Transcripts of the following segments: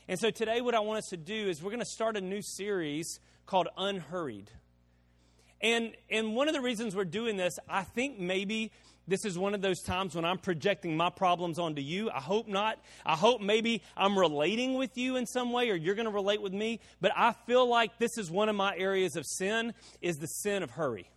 And so today what I want us to do is we're going to start a new series called Unhurried. And one of the reasons we're doing this, I think maybe this is one of those times when I'm projecting my problems onto you. I hope not. I hope maybe I'm relating with you in some way or you're going to relate with me. But I feel like this is one of my areas of sin, is the sin of hurry.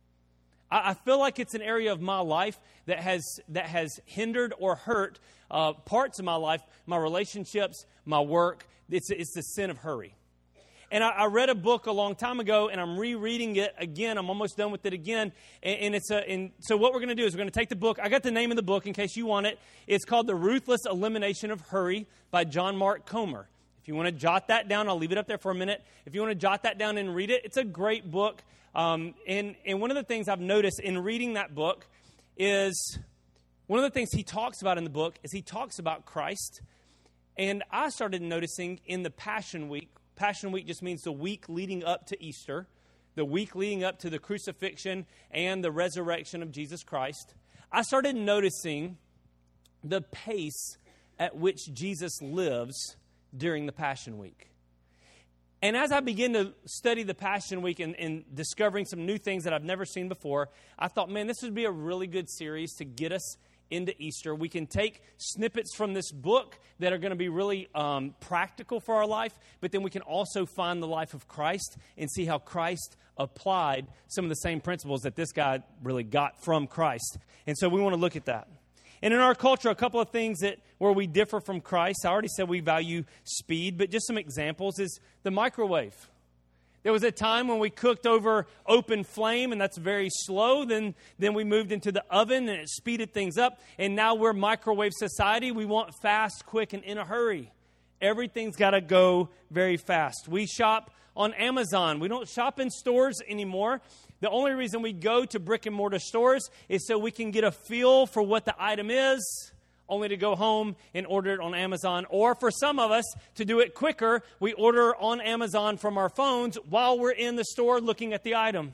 I feel like it's an area of my life that has hindered or hurt parts of my life, my relationships, my work. It's the sin of hurry. And I read a book a long time ago, and I'm rereading it again. I'm almost done with it again. So what we're going to do is we're going to take the book. I got the name of the book in case you want it. It's called The Ruthless Elimination of Hurry by John Mark Comer. If you want to jot that down, I'll leave it up there for a minute. If you want to jot that down and read it, it's a great book. And one of the things I've noticed in reading that book is one of the things he talks about in the book is he talks about Christ. And I started noticing in the Passion Week just means the week leading up to Easter, the week leading up to the crucifixion and the resurrection of Jesus Christ. I started noticing the pace at which Jesus lives during the Passion Week. And as I begin to study the Passion Week and discovering some new things that I've never seen before, I thought, man, this would be a really good series to get us into Easter. We can take snippets from this book that are going to be really practical for our life, but then we can also find the life of Christ and see how Christ applied some of the same principles that this guy really got from Christ. And so we want to look at that. And in our culture, a couple of things where we differ from Christ. I already said we value speed, but just some examples is the microwave. There was a time when we cooked over open flame, and that's very slow. Then we moved into the oven, and it speeded things up. And now we're microwave society. We want fast, quick, and in a hurry. Everything's got to go very fast. We shop on Amazon. We don't shop in stores anymore. The only reason we go to brick and mortar stores is so we can get a feel for what the item is, only to go home and order it on Amazon. Or for some of us, to do it quicker, we order on Amazon from our phones while we're in the store looking at the item.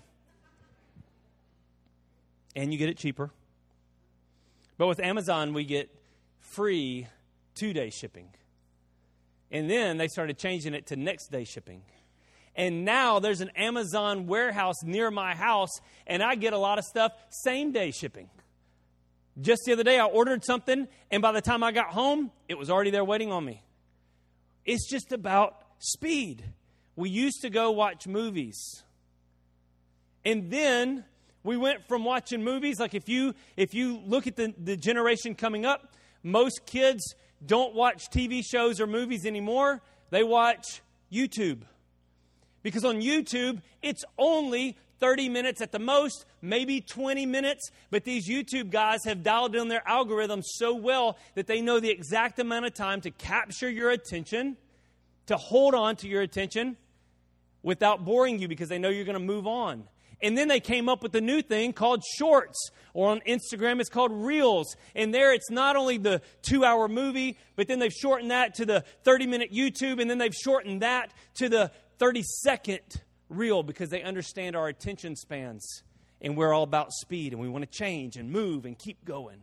And you get it cheaper. But with Amazon, we get free 2-day shipping. And then they started changing it to next day shipping. And now there's an Amazon warehouse near my house, and I get a lot of stuff same day shipping. Just the other day, I ordered something, and by the time I got home, it was already there waiting on me. It's just about speed. We used to go watch movies. And then we went from watching movies, like if you look at the generation coming up, most kids don't watch TV shows or movies anymore. They watch YouTube. Because on YouTube, it's only 30 minutes at the most, maybe 20 minutes. But these YouTube guys have dialed in their algorithms so well that they know the exact amount of time to capture your attention, to hold on to your attention without boring you because they know you're going to move on. And then they came up with a new thing called Shorts, or on Instagram it's called Reels. And there it's not only the 2-hour movie, but then they've shortened that to the 30-minute YouTube, and then they've shortened that to the 30-second reel because they understand our attention spans. And we're all about speed, and we want to change and move and keep going.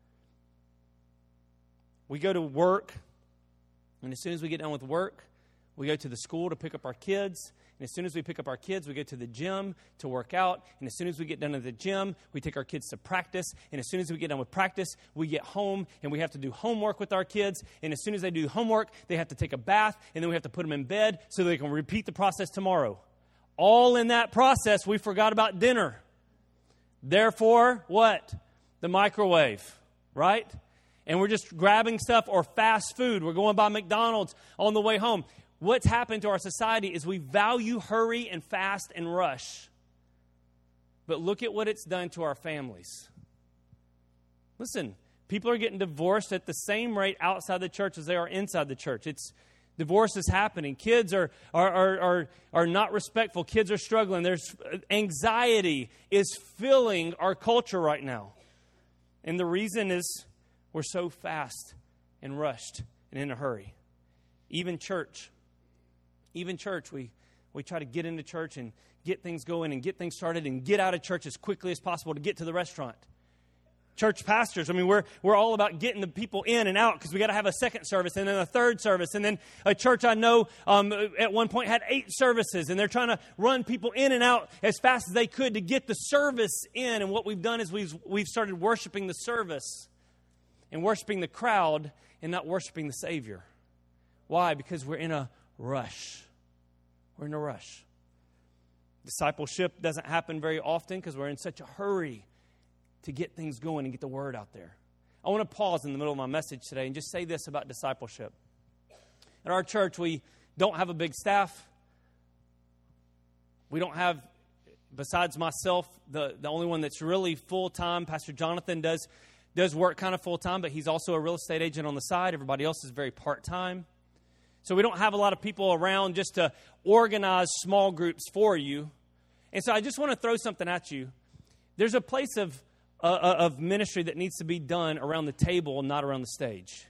We go to work, and as soon as we get done with work, we go to the school to pick up our kids. And as soon as we pick up our kids, we go to the gym to work out. And as soon as we get done at the gym, we take our kids to practice. And as soon as we get done with practice, we get home and we have to do homework with our kids. And as soon as they do homework, they have to take a bath. And then we have to put them in bed so they can repeat the process tomorrow. All in that process, we forgot about dinner. Therefore, what? The microwave, right? And we're just grabbing stuff or fast food. We're going by McDonald's on the way home. What's happened to our society is we value hurry and fast and rush. But look at what it's done to our families. Listen, people are getting divorced at the same rate outside the church as they are inside the church. Divorce is happening. Kids are not respectful. Kids are struggling. There's anxiety is filling our culture right now. And the reason is we're so fast and rushed and in a hurry. Even church, we try to get into church and get things going and get things started and get out of church as quickly as possible to get to the restaurant. Church pastors, I mean, we're all about getting the people in and out because we got to have a second service and then a third service. And then a church I know at one point had 8 services, and they're trying to run people in and out as fast as they could to get the service in. And what we've done is we've started worshiping the service and worshiping the crowd and not worshiping the Savior. Why? Because we're in a rush. We're in a rush. Discipleship doesn't happen very often because we're in such a hurry to get things going and get the word out there. I want to pause in the middle of my message today and just say this about discipleship. At our church, we don't have a big staff. We don't have, besides myself, the only one that's really full-time. Pastor Jonathan does work kind of full-time, but he's also a real estate agent on the side. Everybody else is very part-time. So we don't have a lot of people around just to organize small groups for you. And so I just want to throw something at you. There's a place of ministry that needs to be done around the table, not around the stage.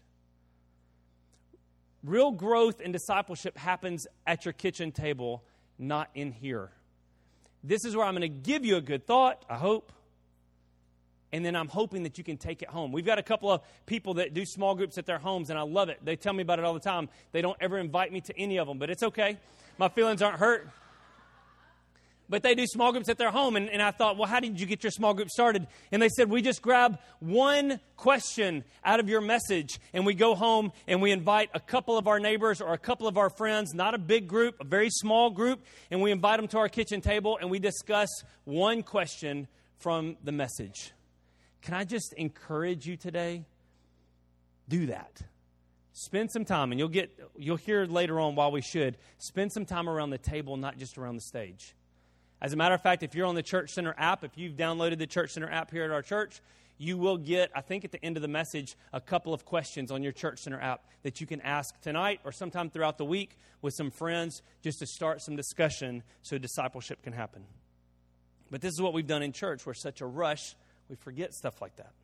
Real growth and discipleship happens at your kitchen table, not in here. This is where I'm going to give you a good thought, I hope. And then I'm hoping that you can take it home. We've got a couple of people that do small groups at their homes, and I love it. They tell me about it all the time. They don't ever invite me to any of them, but it's okay. My feelings aren't hurt. But they do small groups at their home, and I thought, well, how did you get your small group started? And they said, we just grab one question out of your message, and we go home, and we invite a couple of our neighbors or a couple of our friends, not a big group, a very small group, and we invite them to our kitchen table, and we discuss one question from the message. Can I just encourage you today? Do that. Spend some time, and you'll hear later on why we should. Spend some time around the table, not just around the stage. As a matter of fact, if you're on the Church Center app, if you've downloaded the Church Center app here at our church, you will get, I think at the end of the message, a couple of questions on your Church Center app that you can ask tonight or sometime throughout the week with some friends just to start some discussion so discipleship can happen. But this is what we've done in church. We're such a rush, we forget stuff like that.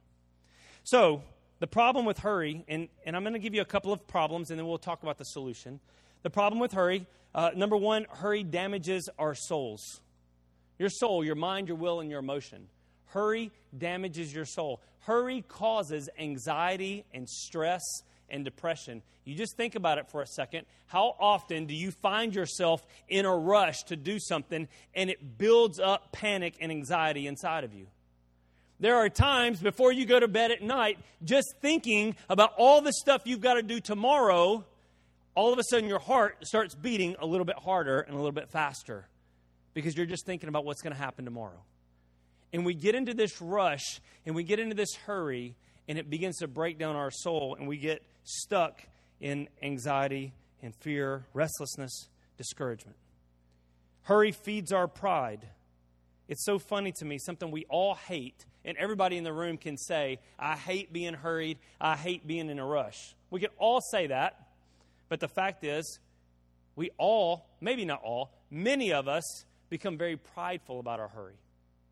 So the problem with hurry, and I'm going to give you a couple of problems, and then we'll talk about the solution. The problem with hurry, number one, hurry damages our souls. Your soul, your mind, your will, and your emotion. Hurry damages your soul. Hurry causes anxiety and stress and depression. You just think about it for a second. How often do you find yourself in a rush to do something and it builds up panic and anxiety inside of you? There are times before you go to bed at night, just thinking about all the stuff you've got to do tomorrow, all of a sudden your heart starts beating a little bit harder and a little bit faster. Because you're just thinking about what's going to happen tomorrow. And we get into this rush, and we get into this hurry, and it begins to break down our soul, and we get stuck in anxiety and fear, restlessness, discouragement. Hurry feeds our pride. It's so funny to me, something we all hate, and everybody in the room can say, I hate being hurried, I hate being in a rush. We can all say that, but the fact is, we all, maybe not all, many of us become very prideful about our hurry.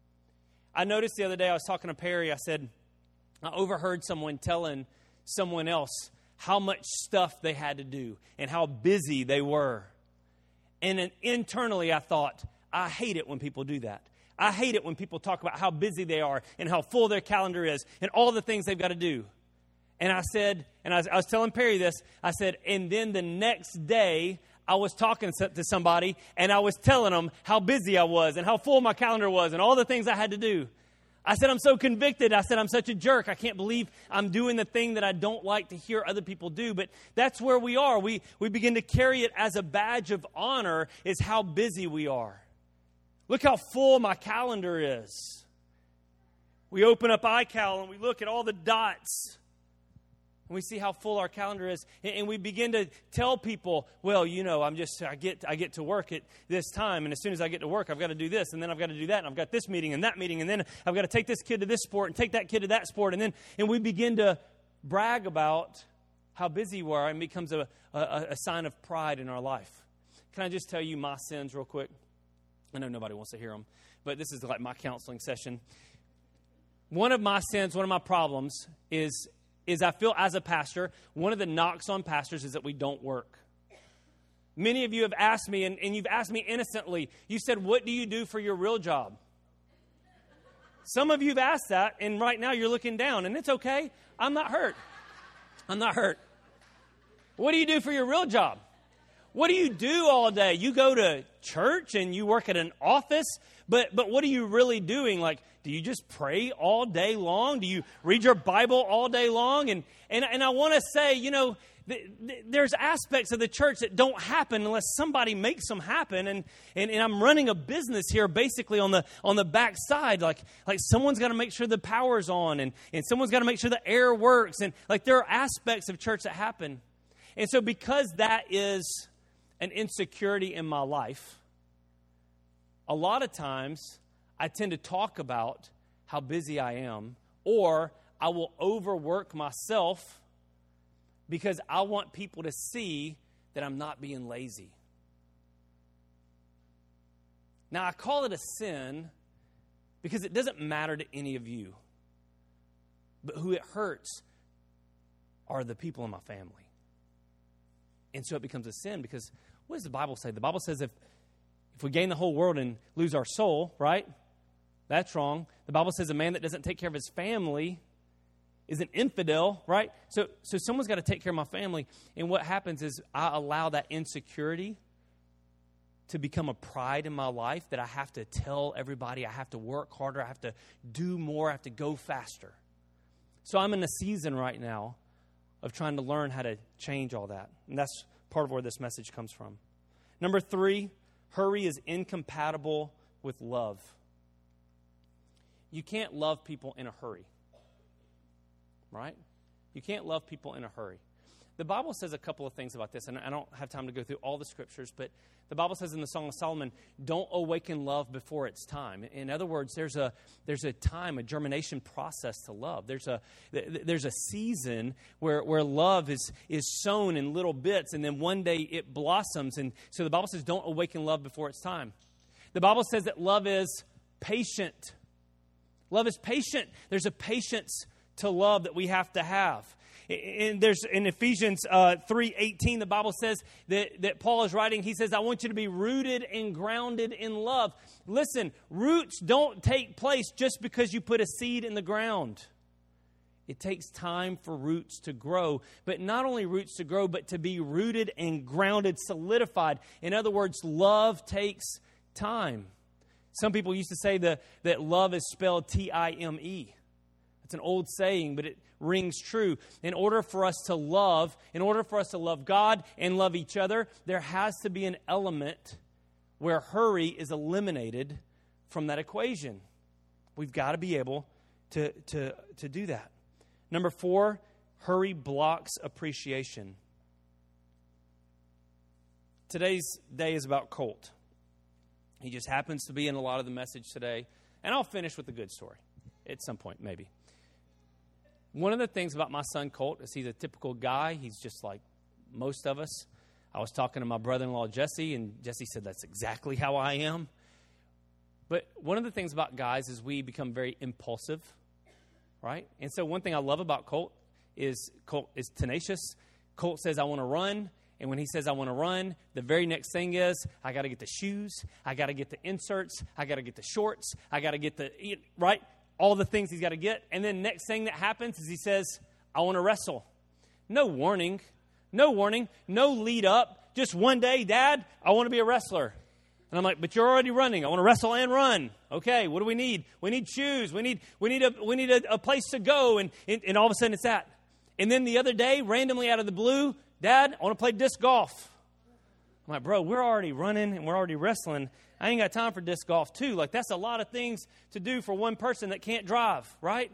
I noticed the other day, I was talking to Perry, I said, I overheard someone telling someone else how much stuff they had to do and how busy they were. And then internally I thought, I hate it when people do that. I hate it when people talk about how busy they are and how full their calendar is and all the things they've got to do. And I said, and I was telling Perry this, I said, and then the next day, I was talking to somebody, and I was telling them how busy I was and how full my calendar was and all the things I had to do. I said, I'm so convicted. I said, I'm such a jerk. I can't believe I'm doing the thing that I don't like to hear other people do. But that's where we are. We begin to carry it as a badge of honor is how busy we are. Look how full my calendar is. We open up iCal and we look at all the dots. And we see how full our calendar is, and we begin to tell people, well, you know, I get to work at this time, and as soon as I get to work, I've got to do this, and then I've got to do that, and I've got this meeting, and then I've got to take this kid to this sport, and take that kid to that sport, and we begin to brag about how busy we are, and it becomes a sign of pride in our life. Can I just tell you my sins real quick? I know nobody wants to hear them, but this is like my counseling session. One of my sins, one of my problems is I feel as a pastor, one of the knocks on pastors is that we don't work. Many of you have asked me, and you've asked me innocently, you said, what do you do for your real job? Some of you have asked that, and right now you're looking down, and it's okay. I'm not hurt. I'm not hurt. What do you do for your real job? What do you do all day? You go to church and you work at an office, but what are you really doing? Like, do you just pray all day long? Do you read your Bible all day long? And I want to say, you know, there's aspects of the church that don't happen unless somebody makes them happen. And I'm running a business here basically on the backside. Like someone's got to make sure the power's on and someone's got to make sure the air works. And like there are aspects of church that happen. And so because that is an insecurity in my life, a lot of times I tend to talk about how busy I am, or I will overwork myself because I want people to see that I'm not being lazy. Now, I call it a sin because it doesn't matter to any of you. But who it hurts are the people in my family. And so it becomes a sin because what does the Bible say? The Bible says if we gain the whole world and lose our soul, right? That's wrong. The Bible says a man that doesn't take care of his family is an infidel, right? So someone's got to take care of my family. And what happens is I allow that insecurity to become a pride in my life that I have to tell everybody, I have to work harder, I have to do more, I have to go faster. So I'm in a season right now of trying to learn how to change all that. And that's part of where this message comes from. Number 3, hurry is incompatible with love. You can't love people in a hurry. Right? You can't love people in a hurry. The Bible says a couple of things about this, and I don't have time to go through all the scriptures, but the Bible says in the Song of Solomon, don't awaken love before it's time. In other words, there's a time, a germination process to love. There's a season where love is sown in little bits, and then one day it blossoms. And so the Bible says, don't awaken love before it's time. The Bible says that love is patient. Love is patient. There's a patience to love that we have to have. And there's in Ephesians 3:18, the Bible says that Paul is writing, he says, I want you to be rooted and grounded in love. Listen, roots don't take place just because you put a seed in the ground. It takes time for roots to grow, but not only roots to grow, but to be rooted and grounded, solidified. In other words, love takes time. Some people used to say that love is spelled T-I-M-E. It's an old saying, but it rings true. In order for us to love God and love each other, there has to be an element where hurry is eliminated from that equation. We've got to be able to do that. Number 4, hurry blocks appreciation. Today's day is about Colt. He just happens to be in a lot of the message today. And I'll finish with a good story at some point, maybe. One of the things about my son Colt is he's a typical guy. He's just like most of us. I was talking to my brother-in-law Jesse, and Jesse said that's exactly how I am. But one of the things about guys is we become very impulsive, right? And so one thing I love about Colt is tenacious. Colt says, I want to run. And when he says, I want to run, the very next thing is, I got to get the shoes, I got to get the inserts, I got to get the shorts, I got to get right? All the things he's got to get. And then next thing that happens is he says, I want to wrestle. No warning, no lead up. Just one day, Dad, I want to be a wrestler. And I'm like, but you're already running. I want to wrestle and run. Okay, what do we need? We need shoes. We need a place to go. And all of a sudden it's that. And then the other day, randomly out of the blue, Dad, I want to play disc golf. I'm like, bro, we're already running and we're already wrestling. I ain't got time for disc golf too. Like, that's a lot of things to do for one person that can't drive, right?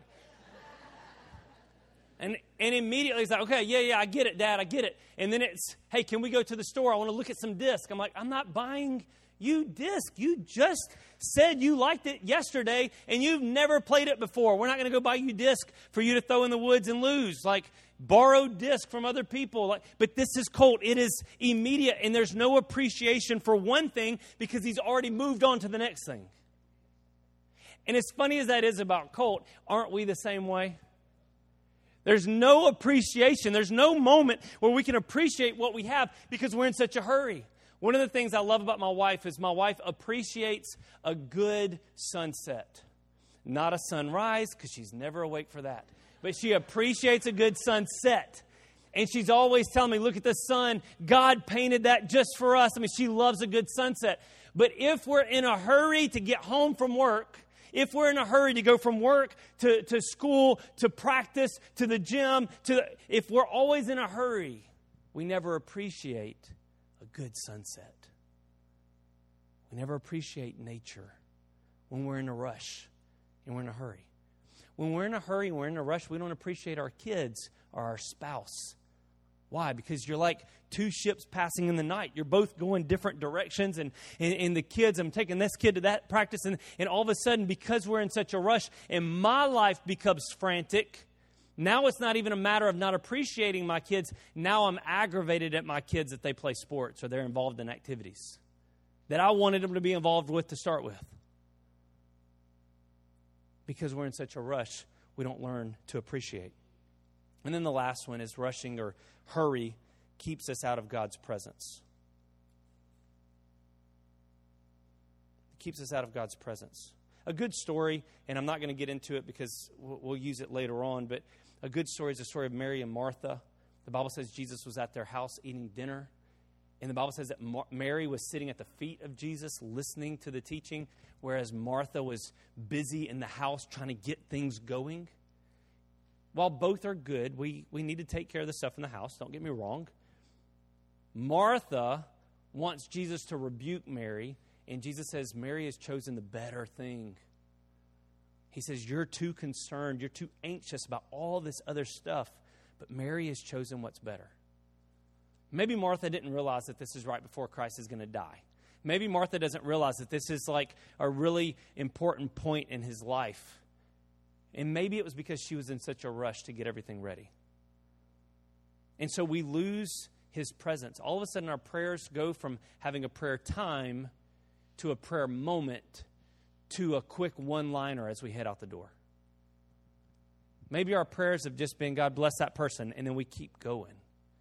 And immediately he's like, okay, yeah, I get it, Dad, I get it. And then it's, hey, can we go to the store? I want to look at some disc. I'm like, I'm not buying you disc. You just said you liked it yesterday and you've never played it before. We're not going to go buy you disc for you to throw in the woods and lose. Like, borrowed disc from other people. But this is Colt. It is immediate, and there's no appreciation for one thing because he's already moved on to the next thing. And as funny as that is about Colt, aren't we the same way? There's no appreciation. There's no moment where we can appreciate what we have because we're in such a hurry. One of the things I love about my wife is my wife appreciates a good sunset. Not a sunrise, because she's never awake for that. But she appreciates a good sunset. And she's always telling me, look at the sun. God painted that just for us. I mean, she loves a good sunset. But if we're in a hurry to get home from work, if we're in a hurry to go from work to school, to practice, to the gym, if we're always in a hurry, we never appreciate a good sunset. We never appreciate nature when we're in a rush and we're in a hurry. When we're in a hurry and we're in a rush, we don't appreciate our kids or our spouse. Why? Because you're like two ships passing in the night. You're both going different directions. And the kids, I'm taking this kid to that practice. And all of a sudden, because we're in such a rush and my life becomes frantic, now it's not even a matter of not appreciating my kids. Now I'm aggravated at my kids that they play sports or they're involved in activities that I wanted them to be involved with to start with. Because we're in such a rush, we don't learn to appreciate. And then the last one is rushing or hurry keeps us out of God's presence. It keeps us out of God's presence. A good story, and I'm not going to get into it because we'll use it later on, but a good story is the story of Mary and Martha. The Bible says Jesus was at their house eating dinner. And the Bible says that Mary was sitting at the feet of Jesus listening to the teaching, whereas Martha was busy in the house trying to get things going. While both are good, we need to take care of the stuff in the house. Don't get me wrong. Martha wants Jesus to rebuke Mary, and Jesus says, Mary has chosen the better thing. He says, you're too concerned, you're too anxious about all this other stuff, but Mary has chosen what's better. Maybe Martha didn't realize that this is right before Christ is going to die. Maybe Martha doesn't realize that this is like a really important point in his life. And maybe it was because she was in such a rush to get everything ready. And so we lose his presence. All of a sudden our prayers go from having a prayer time to a prayer moment to a quick one-liner as we head out the door. Maybe our prayers have just been, God bless that person, and then we keep going.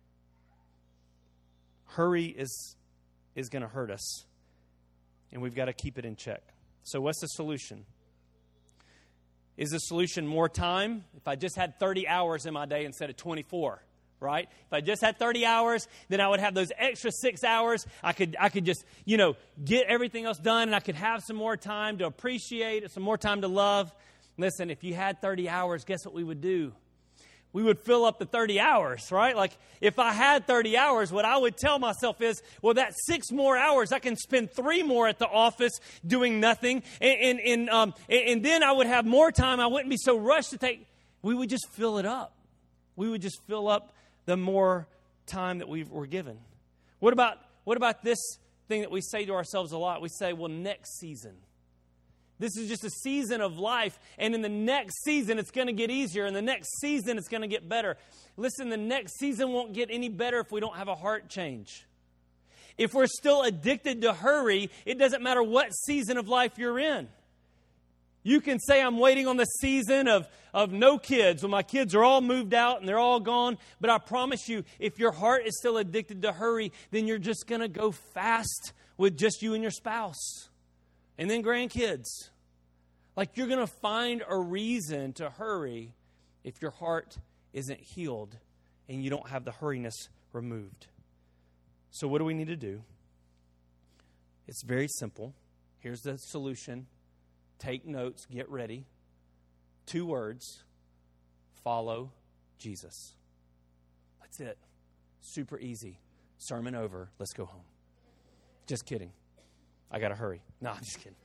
Hurry is going to hurt us, and we've got to keep it in check. So what's the solution? Is the solution more time? If I just had 30 hours in my day instead of 24, right? If I just had 30 hours, then I would have those extra 6 hours. I could just, get everything else done, and I could have some more time to appreciate, some more time to love. Listen, if you had 30 hours, guess what we would do? We would fill up the 30 hours, right? Like, if I had 30 hours, what I would tell myself is, well, that's 6 more hours. I can spend 3 more at the office doing nothing. And then I would have more time. I wouldn't be so rushed to take. We would just fill it up. We would just fill up the more time that we were given. What about this thing that we say to ourselves a lot? We say, well, next season. This is just a season of life, and in the next season, it's going to get easier, and the next season, it's going to get better. Listen, the next season won't get any better if we don't have a heart change. If we're still addicted to hurry, it doesn't matter what season of life you're in. You can say, I'm waiting on the season of no kids, when my kids are all moved out and they're all gone, but I promise you, if your heart is still addicted to hurry, then you're just going to go fast with just you and your spouse. And then grandkids. Like, you're going to find a reason to hurry if your heart isn't healed and you don't have the hurriness removed. So what do we need to do? It's very simple. Here's the solution. Take notes. Get ready. 2 words. Follow Jesus. That's it. Super easy. Sermon over. Let's go home. Just kidding. I got to hurry. No, I'm just kidding.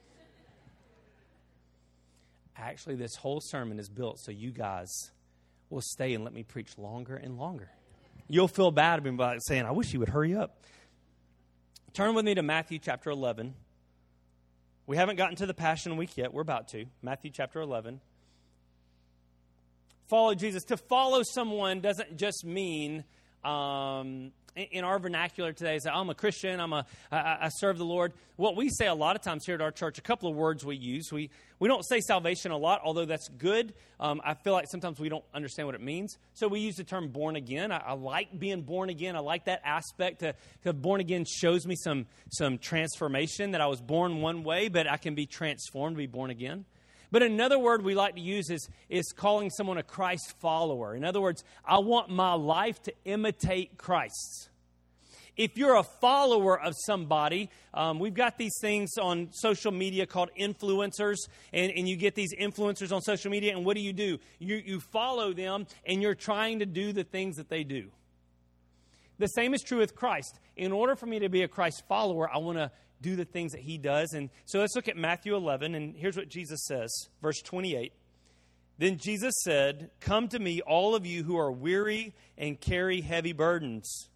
Actually, this whole sermon is built so you guys will stay and let me preach longer and longer. You'll feel bad about saying, I wish you would hurry up. Turn with me to Matthew chapter 11. We haven't gotten to the Passion Week yet. We're about to. Matthew chapter 11. Follow Jesus. To follow someone doesn't just mean, in our vernacular today, say, I'm a Christian, I serve the Lord. What we say a lot of times here at our church, a couple of words we use. We don't say salvation a lot, although that's good. I feel like sometimes we don't understand what it means. So we use the term born again. I like being born again. I like that aspect. To born again shows me some transformation, that I was born one way, but I can be transformed to be born again. But another word we like to use is calling someone a Christ follower. In other words, I want my life to imitate Christ's. If you're a follower of somebody, we've got these things on social media called influencers, and you get these influencers on social media, and what do? You follow them, and you're trying to do the things that they do. The same is true with Christ. In order for me to be a Christ follower, I want to do the things that he does. And so let's look at Matthew 11, and here's what Jesus says, verse 28. Then Jesus said, "Come to me, all of you who are weary and carry heavy burdens."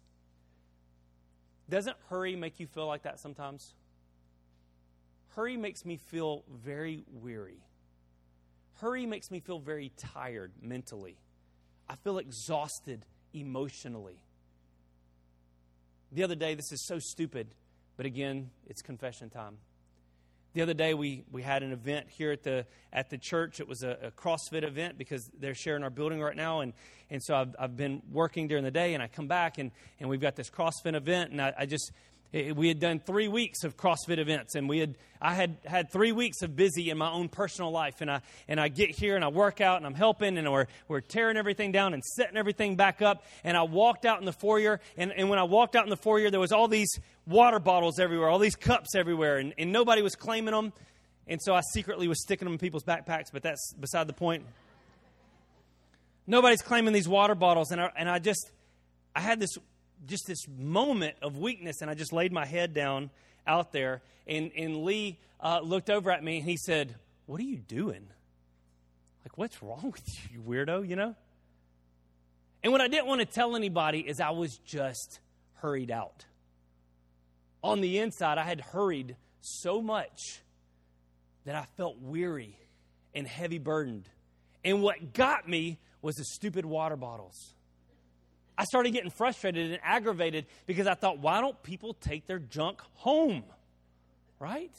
Doesn't hurry make you feel like that sometimes? Hurry makes me feel very weary. Hurry makes me feel very tired mentally. I feel exhausted emotionally. The other day, this is so stupid, but again, it's confession time. The other day, we had an event here at the church. It was a CrossFit event because they're sharing our building right now. And so I've been working during the day, and I come back, and we've got this CrossFit event. And we had done 3 weeks of CrossFit events, and I had 3 weeks of busy in my own personal life. And I get here, and I work out, and I'm helping, and we're tearing everything down and setting everything back up. And I walked out in the foyer, and when I walked out in the foyer, there was all these water bottles everywhere, all these cups everywhere, and nobody was claiming them. And so I secretly was sticking them in people's backpacks, but that's beside the point. Nobody's claiming these water bottles, and I had this moment of weakness, and I just laid my head down out there, and Lee looked over at me, and he said, "What are you doing? Like, what's wrong with you, you weirdo, you know?" And what I didn't want to tell anybody is I was just hurried out. On the inside, I had hurried so much that I felt weary and heavy burdened. And what got me was the stupid water bottles. I started getting frustrated and aggravated because I thought, why don't people take their junk home? Right?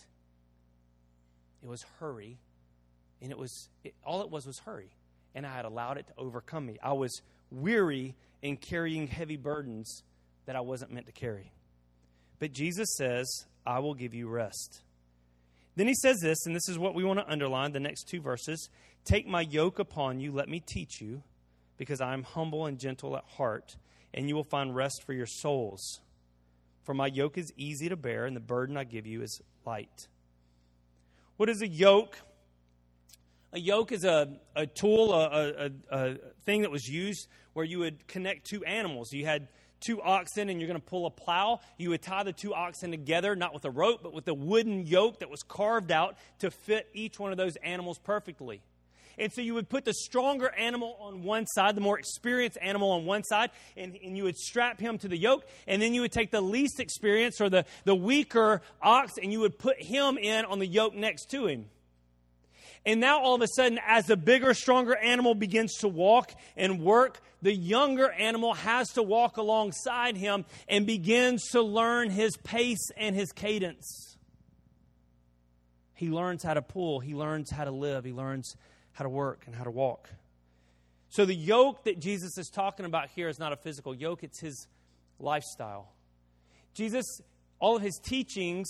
It was hurry, and all it was hurry. And I had allowed it to overcome me. I was weary in carrying heavy burdens that I wasn't meant to carry. But Jesus says, "I will give you rest." Then he says this, and this is what we want to underline, the next 2 verses. "Take my yoke upon you, let me teach you, because I am humble and gentle at heart, and you will find rest for your souls. For my yoke is easy to bear, and the burden I give you is light." What is a yoke? A yoke is a tool, a thing that was used where you would connect 2 animals. You had 2 oxen, and you're going to pull a plow. You would tie the 2 oxen together, not with a rope, but with a wooden yoke that was carved out to fit each one of those animals perfectly. And so you would put the stronger animal on one side, the more experienced animal on one side, and you would strap him to the yoke. And then you would take the least experienced or the weaker ox, and you would put him in on the yoke next to him. And now all of a sudden, as the bigger, stronger animal begins to walk and work, the younger animal has to walk alongside him and begins to learn his pace and his cadence. He learns how to pull. He learns how to live. He learns how to work and how to walk. So the yoke that Jesus is talking about here is not a physical yoke. It's his lifestyle. Jesus, all of his teachings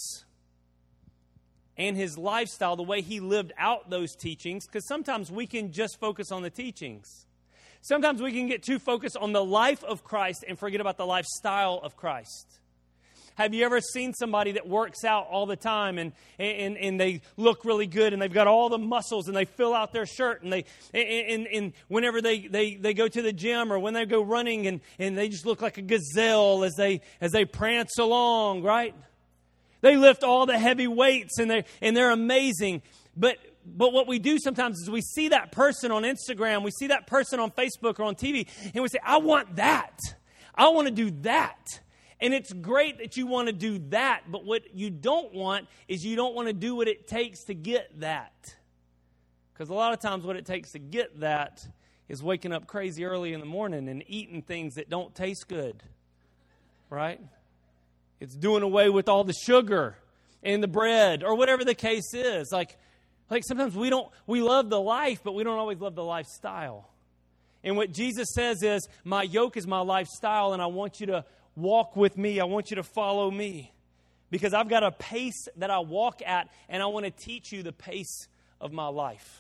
and his lifestyle, the way he lived out those teachings, because sometimes we can just focus on the teachings. Sometimes we can get too focused on the life of Christ and forget about the lifestyle of Christ. Have you ever seen somebody that works out all the time and they look really good and they've got all the muscles and they fill out their shirt and whenever they go to the gym or when they go running and they just look like a gazelle as they prance along, right? They lift all the heavy weights and they're amazing. But what we do sometimes is we see that person on Instagram, we see that person on Facebook or on TV, and we say, I want that. I want to do that. And it's great that you want to do that, but what you don't want is you don't want to do what it takes to get that. Because a lot of times what it takes to get that is waking up crazy early in the morning and eating things that don't taste good, right? It's doing away with all the sugar and the bread or whatever the case is. Like sometimes we love the life, but we don't always love the lifestyle. And what Jesus says is, my yoke is my lifestyle, and I want you to walk with me. I want you to follow me because I've got a pace that I walk at, and I want to teach you the pace of my life.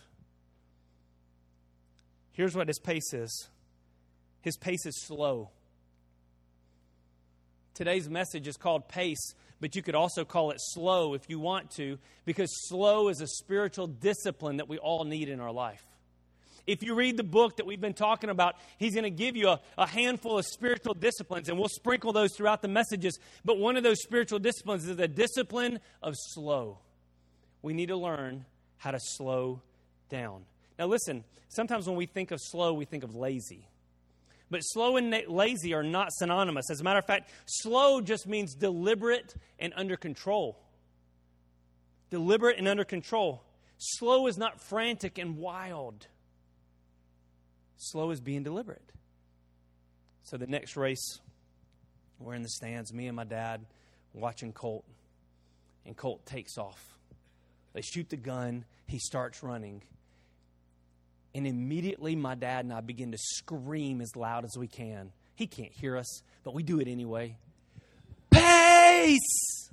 Here's what his pace is. His pace is slow. Today's message is called pace, but you could also call it slow if you want to, because slow is a spiritual discipline that we all need in our life. If you read the book that we've been talking about, he's going to give you a handful of spiritual disciplines, and we'll sprinkle those throughout the messages. But one of those spiritual disciplines is the discipline of slow. We need to learn how to slow down. Now listen, sometimes when we think of slow, we think of lazy. But slow and lazy are not synonymous. As a matter of fact, slow just means deliberate and under control. Deliberate and under control. Slow is not frantic and wild. Slow is being deliberate. So the next race, we're in the stands, me and my dad watching Colt. And Colt takes off. They shoot the gun. He starts running. And immediately my dad and I begin to scream as loud as we can. He can't hear us, but we do it anyway. Pace!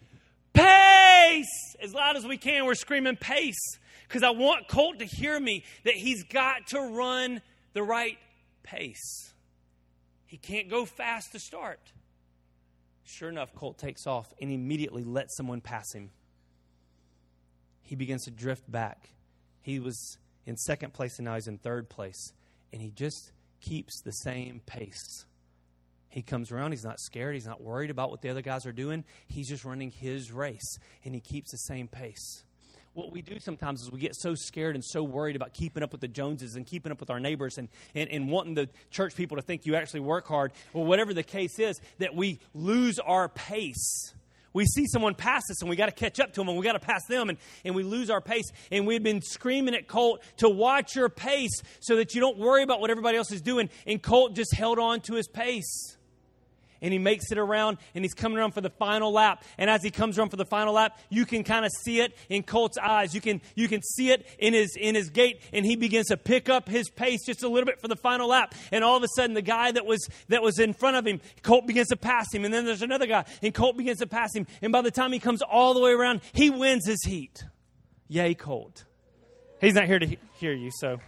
Pace! As loud as we can, we're screaming pace. Because I want Colt to hear me, that he's got to run the right pace. He can't go fast to start. Sure enough, Colt takes off and immediately lets someone pass him. He begins to drift back. He was in second place and now he's in third place. And he just keeps the same pace. He comes around. He's not scared. He's not worried about what the other guys are doing. He's just running his race. And he keeps the same pace. What we do sometimes is we get so scared and so worried about keeping up with the Joneses and keeping up with our neighbors and wanting the church people to think you actually work hard, or whatever the case is, that we lose our pace. We see someone pass us and we got to catch up to them and we got to pass them and we lose our pace. And we've been screaming at Colt to watch your pace so that you don't worry about what everybody else is doing. And Colt just held on to his pace. And he makes it around, and he's coming around for the final lap. And as he comes around for the final lap, you can kind of see it in Colt's eyes. You can see it in his gait, and he begins to pick up his pace just a little bit for the final lap. And all of a sudden, the guy that was in front of him, Colt begins to pass him. And then there's another guy, and Colt begins to pass him. And by the time he comes all the way around, he wins his heat. Yay, Colt. He's not here to hear you, so.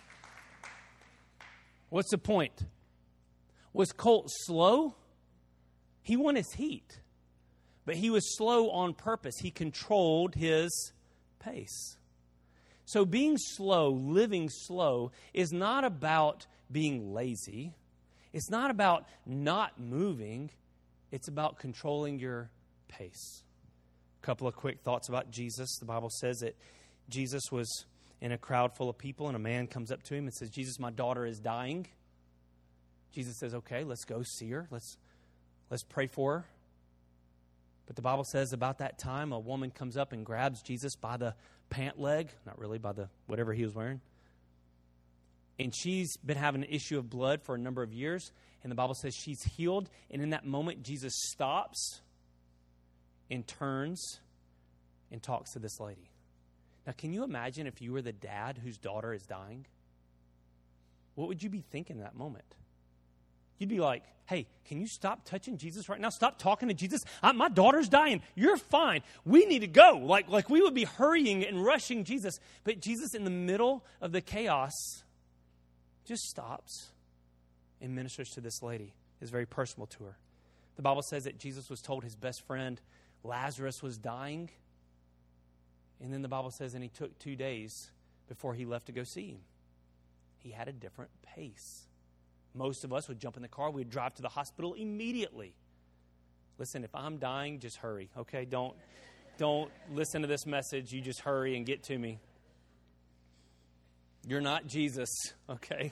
What's the point? Was Colt slow? He won his heat, but he was slow on purpose. He controlled his pace. So being slow, living slow, is not about being lazy. It's not about not moving. It's about controlling your pace. A couple of quick thoughts about Jesus. The Bible says that Jesus was in a crowd full of people, and a man comes up to him and says, "Jesus, my daughter is dying." Jesus says, "Okay, let's go see her. Let's pray for her." But the Bible says about that time, a woman comes up and grabs Jesus by the pant leg. Not really, by the whatever he was wearing. And she's been having an issue of blood for a number of years. And the Bible says she's healed. And in that moment, Jesus stops and turns and talks to this lady. Now, can you imagine if you were the dad whose daughter is dying? What would you be thinking in that moment? You'd be like, "Hey, can you stop touching Jesus right now? Stop talking to Jesus. My daughter's dying. You're fine. We need to go." Like we would be hurrying and rushing Jesus. But Jesus, in the middle of the chaos, just stops and ministers to this lady. It's very personal to her. The Bible says that Jesus was told his best friend Lazarus was dying. And then the Bible says, and he took 2 days before he left to go see him. He had a different pace. Most of us would jump in the car. We'd drive to the hospital immediately. Listen, if I'm dying, just hurry, okay? Don't listen to this message. You just hurry and get to me. You're not Jesus, okay?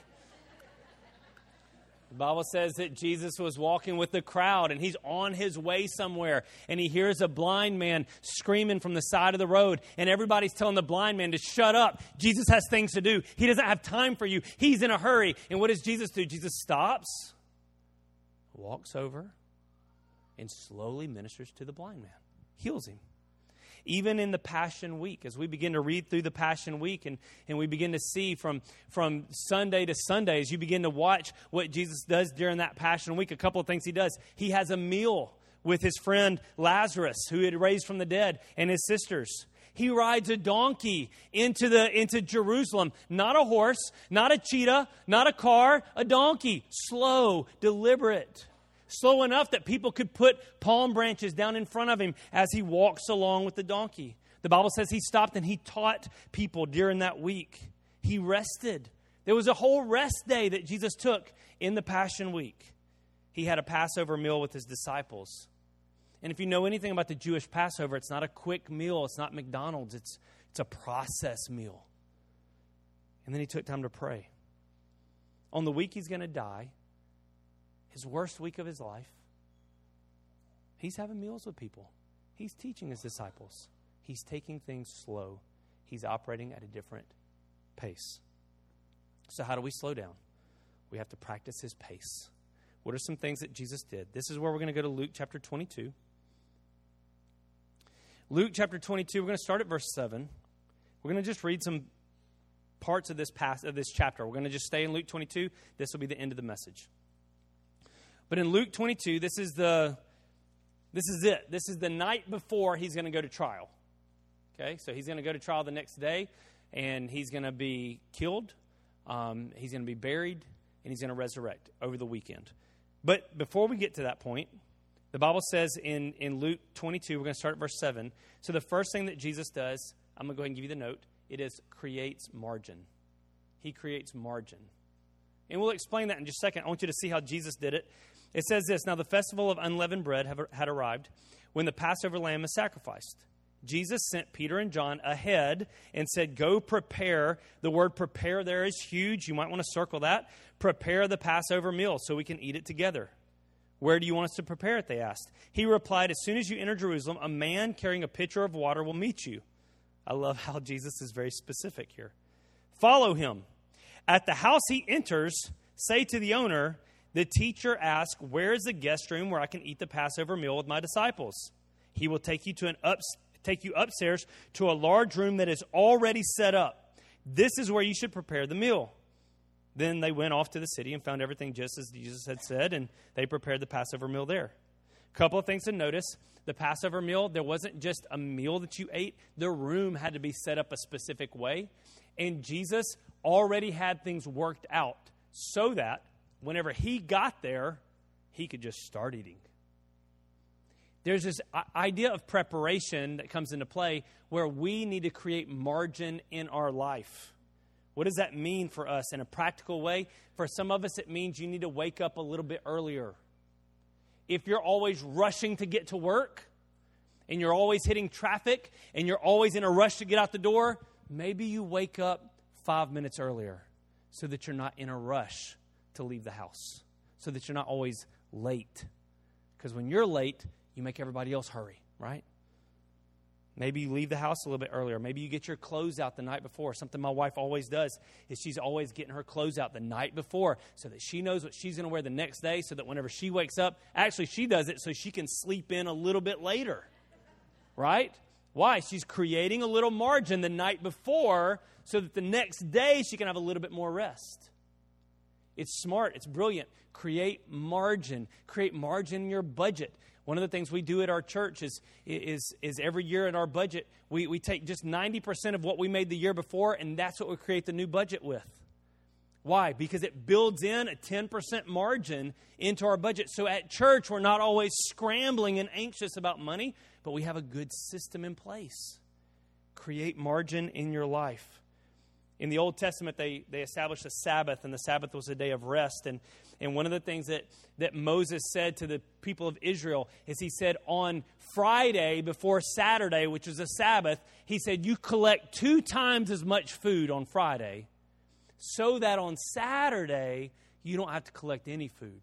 The Bible says that Jesus was walking with the crowd, and he's on his way somewhere, and he hears a blind man screaming from the side of the road, and everybody's telling the blind man to shut up. Jesus has things to do. He doesn't have time for you. He's in a hurry. And what does Jesus do? Jesus stops, walks over, and slowly ministers to the blind man, heals him. Even in the Passion Week, as we begin to read through the Passion Week and we begin to see from Sunday to Sunday, as you begin to watch what Jesus does during that Passion Week, a couple of things he does. He has a meal with his friend Lazarus, who he had raised from the dead, and his sisters. He rides a donkey into Jerusalem. Not a horse, not a cheetah, not a car, a donkey. Slow, deliberate. Slow enough that people could put palm branches down in front of him as he walks along with the donkey. The Bible says he stopped and he taught people during that week. He rested. There was a whole rest day that Jesus took in the Passion Week. He had a Passover meal with his disciples. And if you know anything about the Jewish Passover, it's not a quick meal. It's not McDonald's. It's a process meal. And then he took time to pray. On the week he's going to die, his worst week of his life, he's having meals with people. He's teaching his disciples. He's taking things slow. He's operating at a different pace. So how do we slow down? We have to practice his pace. What are some things that Jesus did? This is where we're going to go to Luke chapter 22. Luke chapter 22, we're going to start at verse 7. We're going to just read some parts of this chapter. We're going to just stay in Luke 22. This will be the end of the message. But in Luke 22, this is it. This is the night before he's going to go to trial. Okay, so he's going to go to trial the next day, and he's going to be killed. He's going to be buried, and he's going to resurrect over the weekend. But before we get to that point, the Bible says in Luke 22, we're going to start at verse 7. So the first thing that Jesus does, I'm going to go ahead and give you the note. It is creates margin. He creates margin. And we'll explain that in just a second. I want you to see how Jesus did it. It says this, now the festival of unleavened bread had arrived when the Passover lamb is sacrificed. Jesus sent Peter and John ahead and said, go prepare. The word prepare there is huge. You might want to circle that. Prepare the Passover meal so we can eat it together. Where do you want us to prepare it, they asked. He replied, as soon as you enter Jerusalem, a man carrying a pitcher of water will meet you. I love how Jesus is very specific here. Follow him. At the house he enters, say to the owner, the teacher asks, where is the guest room where I can eat the Passover meal with my disciples? He will take you upstairs to a large room that is already set up. This is where you should prepare the meal. Then they went off to the city and found everything just as Jesus had said, and they prepared the Passover meal there. A couple of things to notice. The Passover meal, there wasn't just a meal that you ate. The room had to be set up a specific way. And Jesus already had things worked out so that whenever he got there, he could just start eating. There's this idea of preparation that comes into play where we need to create margin in our life. What does that mean for us in a practical way? For some of us, it means you need to wake up a little bit earlier. If you're always rushing to get to work and you're always hitting traffic and you're always in a rush to get out the door, maybe you wake up 5 minutes earlier so that you're not in a rush to leave the house, so that you're not always late. Because when you're late, you make everybody else hurry, right? Maybe you leave the house a little bit earlier. Maybe you get your clothes out the night before. Something my wife always does is she's always getting her clothes out the night before so that she knows what she's going to wear the next day so that whenever she wakes up, actually she does it so she can sleep in a little bit later, right? Why? She's creating a little margin the night before so that the next day she can have a little bit more rest. It's smart. It's brilliant. Create margin. Create margin in your budget. One of the things we do at our church is every year in our budget, we take just 90% of what we made the year before, and that's what we create the new budget with. Why? Because it builds in a 10% margin into our budget. So at church, we're not always scrambling and anxious about money, but we have a good system in place. Create margin in your life. In the Old Testament, they established a Sabbath, and the Sabbath was a day of rest. And one of the things that Moses said to the people of Israel is he said on Friday before Saturday, which was a Sabbath, he said, you collect 2 times as much food on Friday so that on Saturday you don't have to collect any food.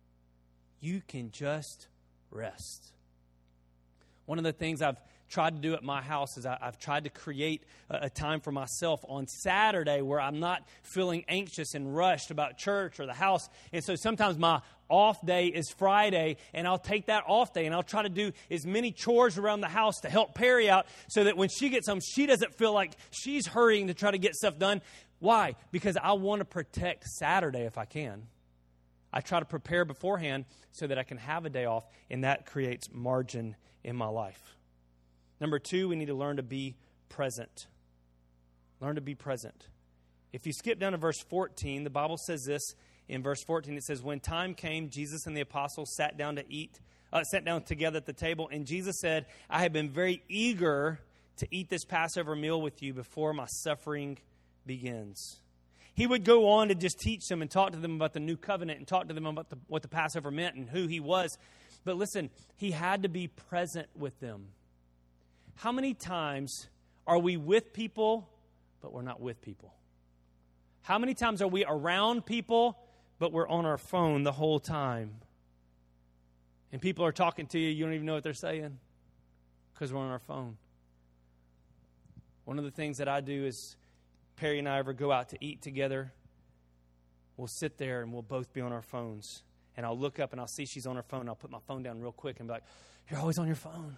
You can just rest. One of the things I've tried to do at my house is I've tried to create a time for myself on Saturday where I'm not feeling anxious and rushed about church or the house. And so sometimes my off day is Friday, and I'll take that off day and I'll try to do as many chores around the house to help Perry out so that when she gets home, she doesn't feel like she's hurrying to try to get stuff done. Why? Because I want to protect Saturday if I can. I try to prepare beforehand so that I can have a day off, and that creates margin in my life. Number 2, we need to learn to be present. Learn to be present. If you skip down to verse 14, the Bible says this. In verse 14, it says, when time came, Jesus and the apostles sat down together at the table, and Jesus said, I have been very eager to eat this Passover meal with you before my suffering begins. He would go on to just teach them and talk to them about the new covenant and talk to them about what the Passover meant and who he was. But listen, he had to be present with them. How many times are we with people, but we're not with people? How many times are we around people, but we're on our phone the whole time? And people are talking to you, you don't even know what they're saying because we're on our phone. One of the things that I do is Perry and I ever go out to eat together, we'll sit there and we'll both be on our phones. And I'll look up and I'll see she's on her phone. And I'll put my phone down real quick and be like, you're always on your phone.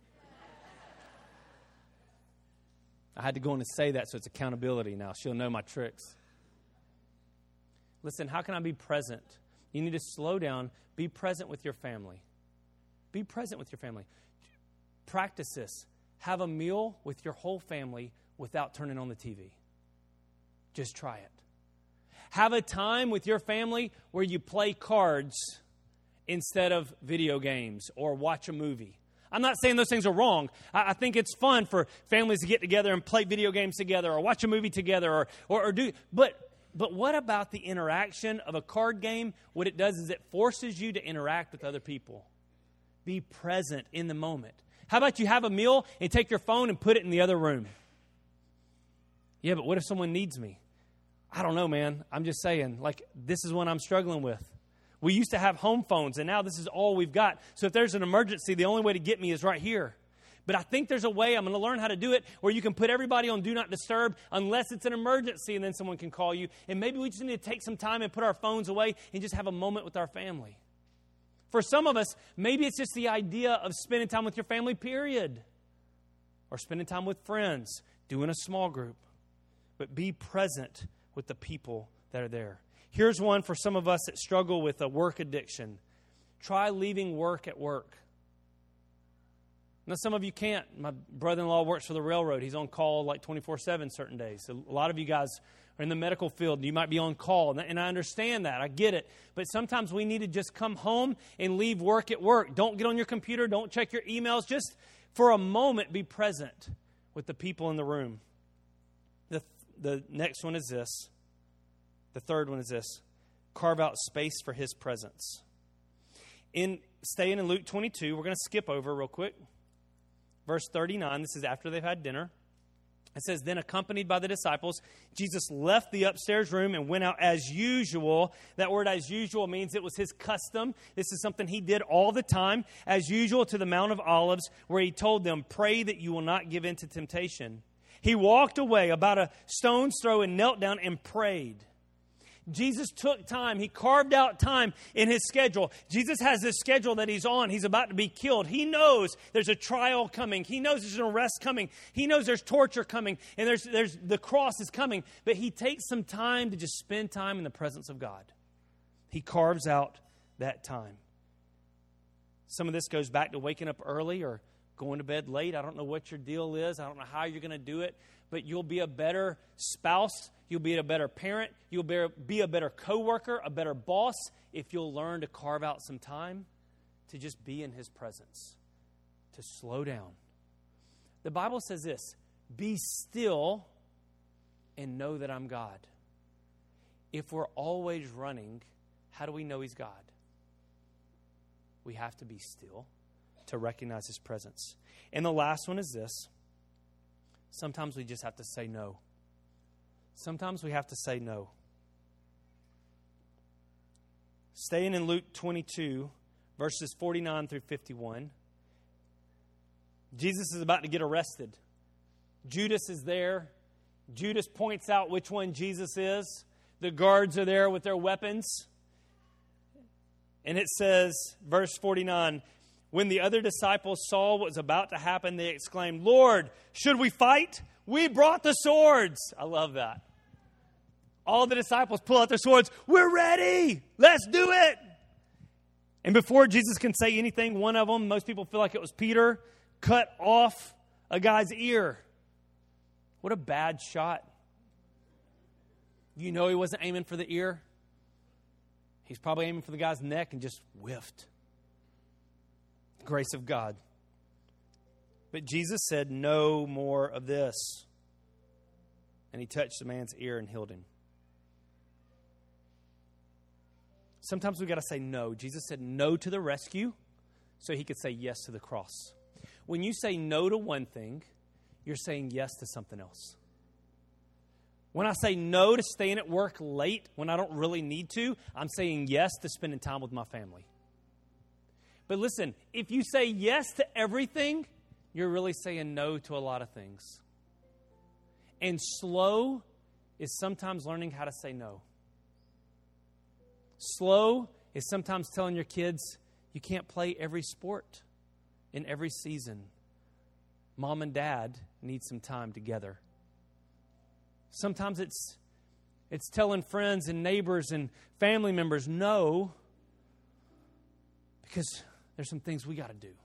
I had to go in and say that so it's accountability now. She'll know my tricks. Listen, how can I be present? You need to slow down. Be present with your family. Be present with your family. Practice this. Have a meal with your whole family without turning on the TV. Just try it. Have a time with your family where you play cards instead of video games or watch a movie. I'm not saying those things are wrong. I think it's fun for families to get together and play video games together or watch a movie together or do. But what about the interaction of a card game? What it does is it forces you to interact with other people. Be present in the moment. How about you have a meal and take your phone and put it in the other room? Yeah, but what if someone needs me? I don't know, man. I'm just saying, this is what I'm struggling with. We used to have home phones, and now this is all we've got. So if there's an emergency, the only way to get me is right here. But I think there's a way, I'm going to learn how to do it, where you can put everybody on Do Not Disturb unless it's an emergency, and then someone can call you. And maybe we just need to take some time and put our phones away and just have a moment with our family. For some of us, maybe it's just the idea of spending time with your family, period. Or spending time with friends, doing a small group. But be present with the people that are there. Here's one for some of us that struggle with a work addiction. Try leaving work at work. Now, some of you can't. My brother-in-law works for the railroad. He's on call 24/7 certain days. So a lot of you guys are in the medical field, and you might be on call. And I understand that. I get it. But sometimes we need to just come home and leave work at work. Don't get on your computer. Don't check your emails. Just for a moment, be present with the people in the room. The next one is this. The third one is this. Carve out space for His presence. Staying in Luke 22, we're going to skip over real quick. Verse 39, this is after they've had dinner. It says, then accompanied by the disciples, Jesus left the upstairs room and went out as usual. That word as usual means it was His custom. This is something He did all the time. As usual to the Mount of Olives, where He told them, pray that you will not give in to temptation. He walked away about a stone's throw and knelt down and prayed. Jesus took time. He carved out time in His schedule. Jesus has this schedule that He's on. He's about to be killed. He knows there's a trial coming. He knows there's an arrest coming. He knows there's torture coming. And there's the cross is coming. But He takes some time to just spend time in the presence of God. He carves out that time. Some of this goes back to waking up early or going to bed late. I don't know what your deal is. I don't know how you're going to do it. But you'll be a better spouse. You'll be a better parent. You'll be a better coworker, a better boss, if you'll learn to carve out some time to just be in His presence, to slow down. The Bible says this, be still and know that I'm God. If we're always running, how do we know He's God? We have to be still to recognize His presence. And the last one is this. Sometimes we just have to say no. Sometimes we have to say no. Staying in Luke 22, verses 49 through 51. Jesus is about to get arrested. Judas is there. Judas points out which one Jesus is. The guards are there with their weapons. And it says, verse 49, when the other disciples saw what was about to happen, they exclaimed, Lord, should we fight? We brought the swords. I love that. All the disciples pull out their swords. We're ready. Let's do it. And before Jesus can say anything, one of them, most people feel like it was Peter, cut off a guy's ear. What a bad shot. You know he wasn't aiming for the ear. He's probably aiming for the guy's neck and just whiffed. Grace of God. But Jesus said, no more of this. And he touched the man's ear and healed him. Sometimes we've got to say no. Jesus said no to the rescue so he could say yes to the cross. When you say no to one thing, you're saying yes to something else. When I say no to staying at work late when I don't really need to, I'm saying yes to spending time with my family. But listen, if you say yes to everything, you're really saying no to a lot of things. And slow is sometimes learning how to say no. Slow is sometimes telling your kids, you can't play every sport in every season. Mom and dad need some time together. Sometimes it's telling friends and neighbors and family members no, because there's some things we got to do.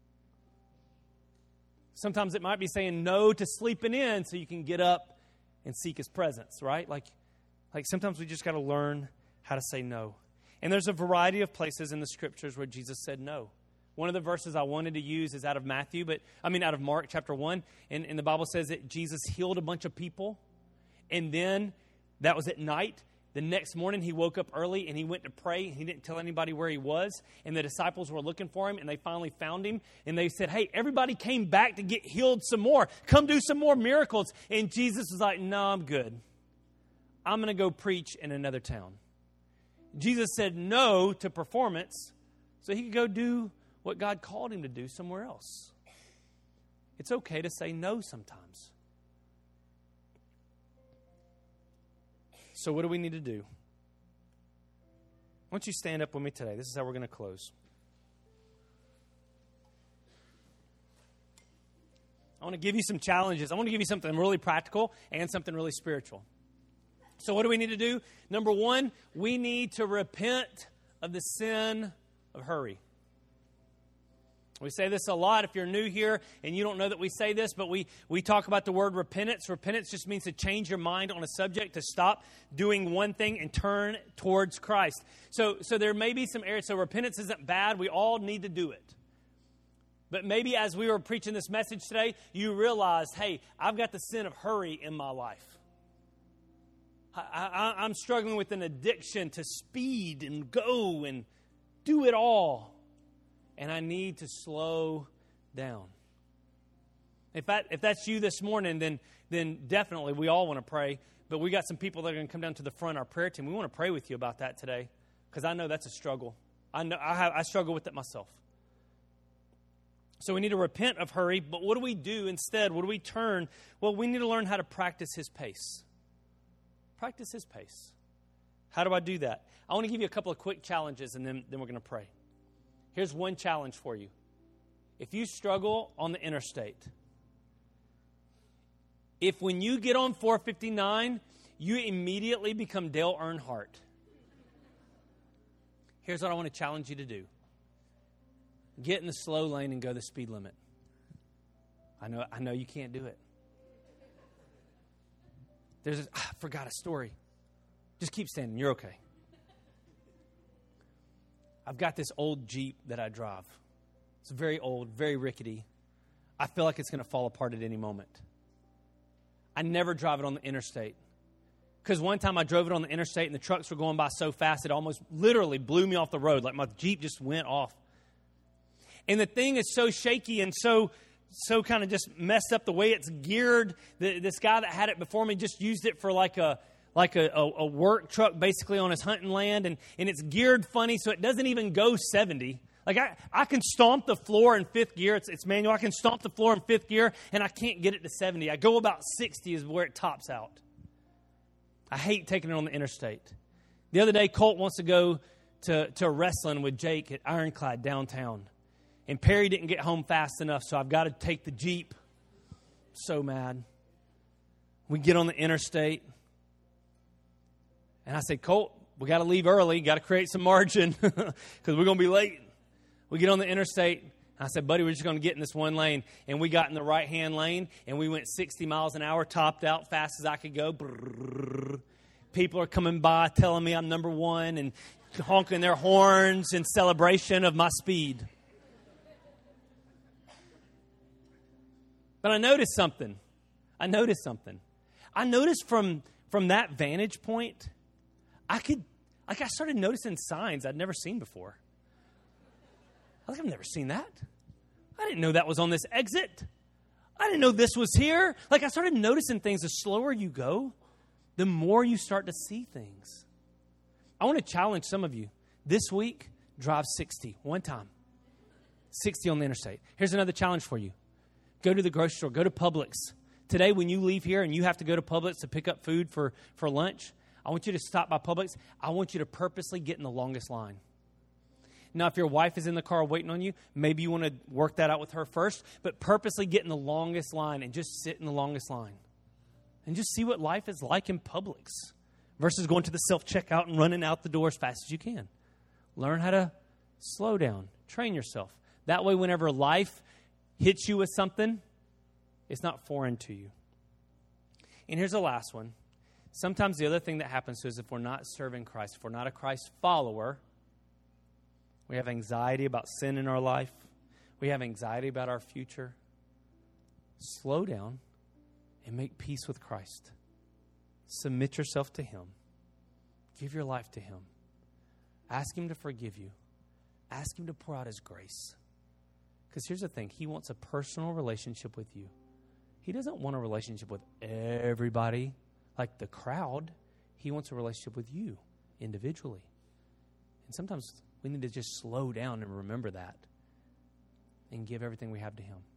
Sometimes it might be saying no to sleeping in so you can get up and seek His presence, right? Like sometimes we just got to learn how to say no. And there's a variety of places in the Scriptures where Jesus said no. One of the verses I wanted to use is out of Mark chapter 1. And the Bible says that Jesus healed a bunch of people. And then that was at night. The next morning he woke up early and he went to pray. He didn't tell anybody where he was. And the disciples were looking for him and they finally found him. And they said, hey, everybody came back to get healed some more. Come do some more miracles. And Jesus was like, no, I'm good. I'm going to go preach in another town. Jesus said no to performance so he could go do what God called him to do somewhere else. It's okay to say no sometimes. So what do we need to do? Why don't you stand up with me today? This is how we're going to close. I want to give you some challenges. I want to give you something really practical and something really spiritual. So what do we need to do? Number one, we need to repent of the sin of hurry. We say this a lot if you're new here and you don't know that we say this, but we talk about the word repentance. Repentance just means to change your mind on a subject, to stop doing one thing and turn towards Christ. So there may be some areas. So repentance isn't bad. We all need to do it. But maybe as we were preaching this message today, you realized, hey, I've got the sin of hurry in my life. I'm struggling with an addiction to speed and go and do it all. And I need to slow down. If that's you this morning, then definitely we all want to pray. But we got some people that are going to come down to the front, our prayer team. We want to pray with you about that today, because I know that's a struggle. I struggle with it myself. So we need to repent of hurry. But what do we do instead? What do we turn? Well, we need to learn how to practice His pace. Practice His pace. How do I do that? I want to give you a couple of quick challenges, and then we're going to pray. Here's one challenge for you. If you struggle on the interstate, if when you get on 459, you immediately become Dale Earnhardt, here's what I want to challenge you to do. Get in the slow lane and go the speed limit. I know you can't do it. I forgot a story. Just keep standing. You're okay. I've got this old Jeep that I drive. It's very old, very rickety. I feel like it's going to fall apart at any moment. I never drive it on the interstate. Because one time I drove it on the interstate and the trucks were going by so fast it almost literally blew me off the road. Like my Jeep just went off. And the thing is so shaky and so kind of just messed up the way it's geared. This guy that had it before me just used it for like a work truck basically on his hunting land, and it's geared funny so it doesn't even go 70. Like I can stomp the floor in fifth gear. It's manual. I can stomp the floor in fifth gear, and I can't get it to 70. I go about 60 is where it tops out. I hate taking it on the interstate. The other day, Colt wants to go to wrestling with Jake at Ironclad downtown. And Perry didn't get home fast enough, so I've got to take the Jeep. So mad. We get on the interstate. And I said, Colt, we got to leave early. Got to create some margin because we're going to be late. We get on the interstate. I said, buddy, we're just going to get in this one lane. And we got in the right-hand lane, and we went 60 miles an hour, topped out fast as I could go. Brrr. People are coming by telling me I'm number one and honking their horns in celebration of my speed. But I noticed something. I noticed from that vantage point, I started noticing signs I'd never seen before. I've never seen that. I didn't know that was on this exit. I didn't know this was here. I started noticing things. The slower you go, the more you start to see things. I want to challenge some of you. This week, drive 60 one time. 60 on the interstate. Here's another challenge for you. Go to the grocery store. Go to Publix. Today, when you leave here and you have to go to Publix to pick up food for lunch, I want you to stop by Publix. I want you to purposely get in the longest line. Now, if your wife is in the car waiting on you, maybe you want to work that out with her first, but purposely get in the longest line and just sit in the longest line. And just see what life is like in Publix versus going to the self-checkout and running out the door as fast as you can. Learn how to slow down. Train yourself. That way, whenever life hits you with something, it's not foreign to you. And here's the last one. Sometimes the other thing that happens to us, if we're not serving Christ, if we're not a Christ follower, we have anxiety about sin in our life. We have anxiety about our future. Slow down and make peace with Christ. Submit yourself to Him. Give your life to Him. Ask Him to forgive you. Ask Him to pour out His grace. Because here's the thing. He wants a personal relationship with you. He doesn't want a relationship with everybody like the crowd. He wants a relationship with you individually. And sometimes we need to just slow down and remember that and give everything we have to Him.